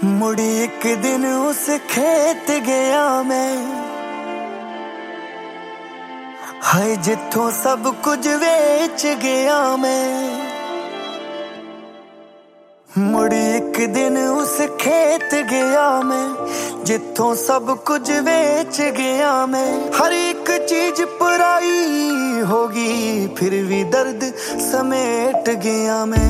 मुड़ी एक दिन उस खेत गया मैं, हाय जिथों सब कुछ वेच गया मैं। मुड़ी एक दिन उस खेत गया मैं, जिथों सब कुछ वेच गया मैं। हर एक चीज पराई होगी, फिर भी दर्द समेट गया मैं।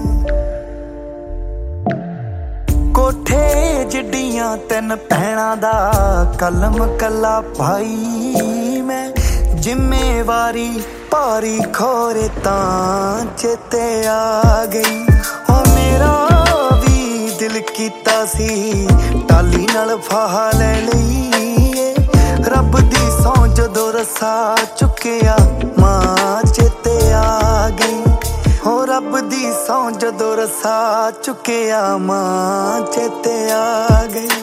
कोठे जिड्डियां तीन भैणां दा कलम कला भाई मैं। जिम्मेवारी भारी खोरे तां चेते आ गई। ओ मेरा भी दिल कीता सी टाली नाल फाहा ले लईए। रब दी सौं जदों रसा चुकिया मां चेते आ गई। हो रब दी सौं जदों रसा चुकिया मां चेते आ गई।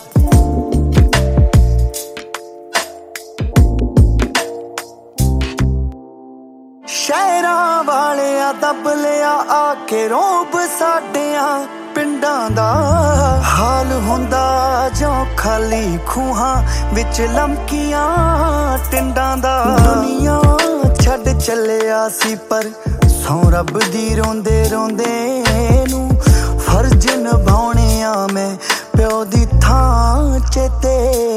शहरां वालिया दब लिया आके रोब साडियां पिंडां दा। हाल हुंदा जो खाली खूहां विच लमकियां टिंडां दा। दुनिया छड्ड चलिया सी पर सौ रब दी रोंदे रोंदे नूं। फर्ज निभाउणे आ मैं प्यो दी थां चेते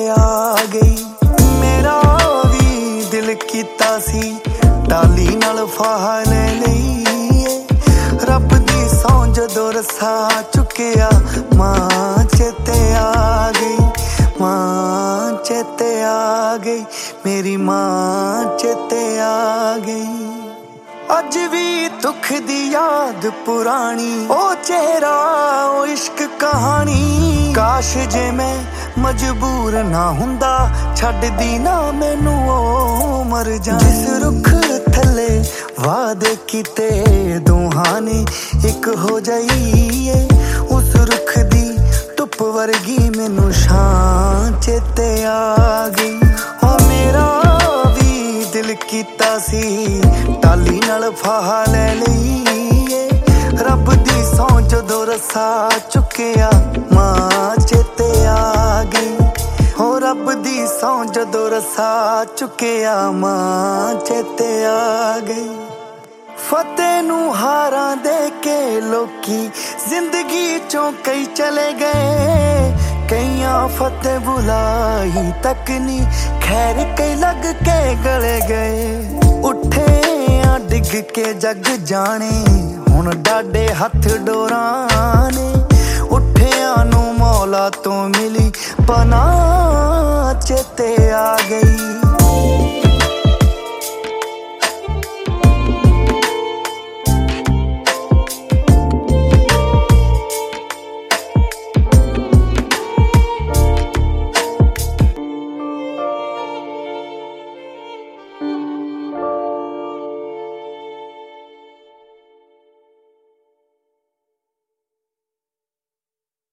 आ गई। मेरा भी दिल कीता सी टाली नाल फाहा ले लईए। रब दी सौं जदों रसा चुकिया मां चेते आ गई। मां चेते आ गई, मेरी मां चेते आ गई। अज भी दुख दी याद पुरानी, ओ चेहरा ओ इश्क कहानी। काश जे मैं मजबूर ना हुंदा, छड्ड दी ना मैनू ओ मर जा। जिस रुख थले वादे कीते दोहां ने एक हो जाइए। उस रुख दी धुप वर्गी मैनू शां चेते आ गई। ओ मेरा भी दिल कीता सी टाली नाल फाहा ले लईए। रब दी सौं जदों रसा चुकिया मां चेते आ गई। हो रब दी सौं जदों रसा चुकिया मां चेते आ गई। फतेह नूं हारां दे के लोकी जिंदगी चों कई चले गए। कईयां फतेह बुलाई तक नी खैर कई लग के गले गए। उठे आ डिग के जग जाने हुण डाडे हथ डोरां ने। उठिया नूं मौला तो मिली पनाह चेते आ गई।